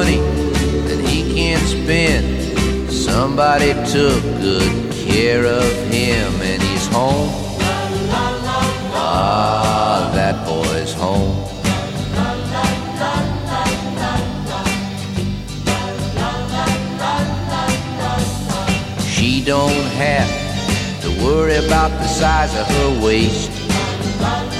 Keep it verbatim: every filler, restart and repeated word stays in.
money that he can't spend. Somebody took good care of him, and he's home. Ah, that boy's home. She don't have to worry about the size of her waist.